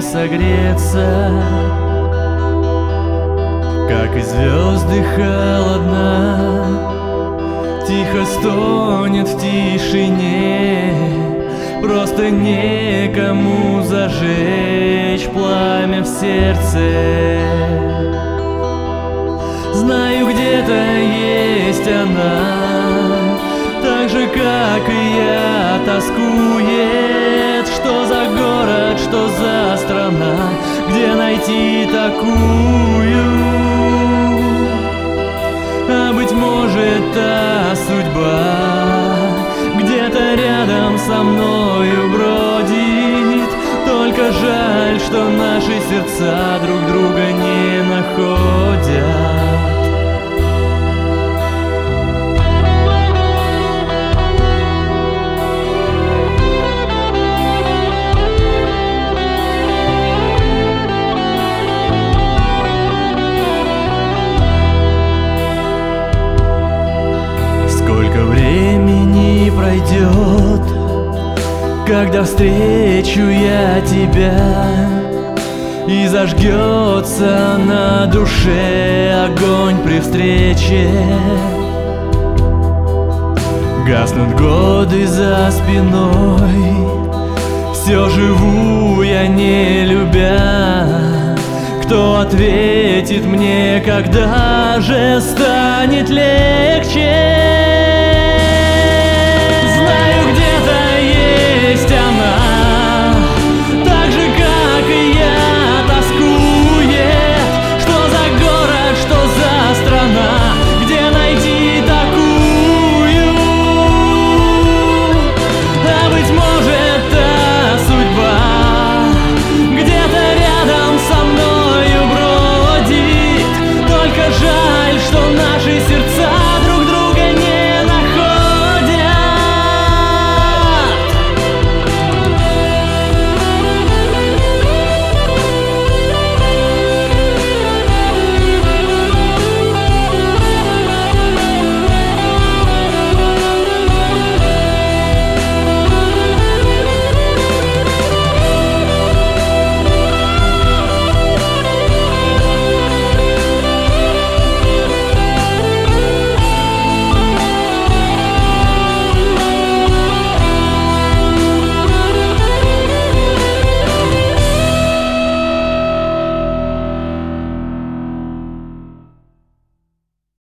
согреться, как и звезды холодна, тихо стонет в тишине. Просто некому зажечь пламя в сердце. Знаю, где-то есть она, так же, как и я, тоскует. Что за город, что за страна, где найти такую? А быть может, та судьба где-то рядом со мною бродит. Только жаль, что наши сердца друг друга не находят. Сколько времени пройдет, когда встречу я тебя, и зажгется на душе огонь при встрече. Гаснут годы за спиной, все живу я не любя. Кто ответит мне, когда же станет легче?